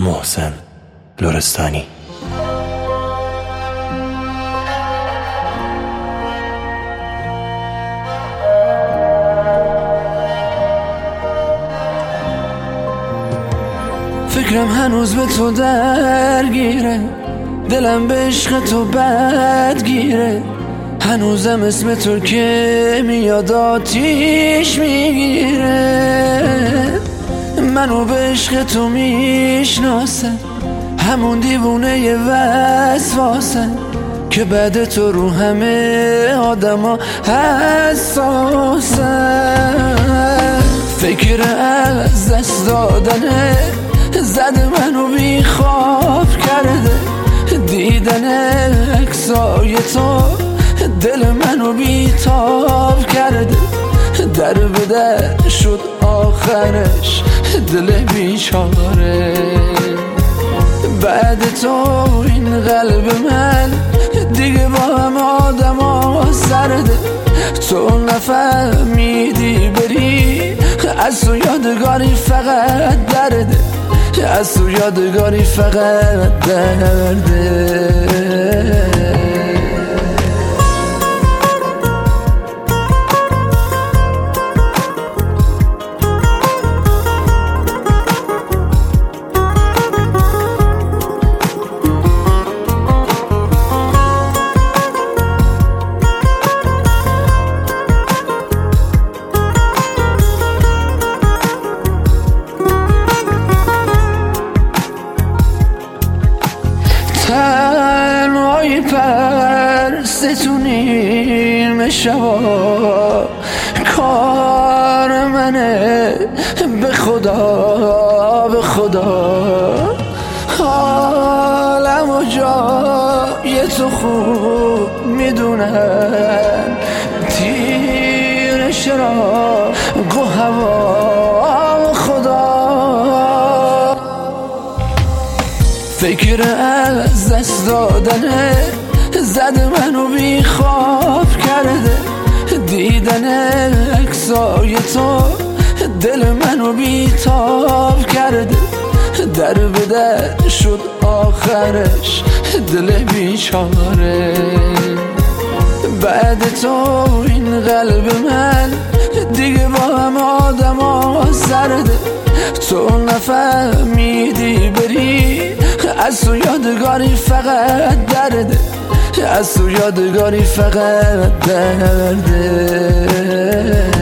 محسن لرستانی. فکرم هنوز به تو درگیره، دلم به عشق تو بدگیره، هنوزم اسم تو که میاد آتیش میگیره. منو به عشق تو میشناسن، همون دیوونه ی وسواسن که بعد تو رو همه آدما حساسن. فکر از دست دادنه زده منو بی خواب کرده، دیدن عکسای تو دل منو بی تاب کرده. در به در شد آخرش دل بیچاره، بعد تو این قلب من دیگه با هم آدما سرده. تو نفهمیدی بری، از تو یادگاری فقط درده، از تو یادگاری فقط درده. تنهایی پرستونیم شبا، کار منه به خدا به خدا. حالم و جای تو خوب میدونن، تیر شراق و هوا و خدا. فکر از دست دادنه زده منو بی خواب کرده، دیدن عکسای تو دل منو بی تاب کرده. در به در شد آخرش دل بیچاره، بعد تو این قلب من دیگه با هم آدما سرده. تو نفهمیدی بری، از تو یادگاری فقط درده، از تو یادگاری فقط درده.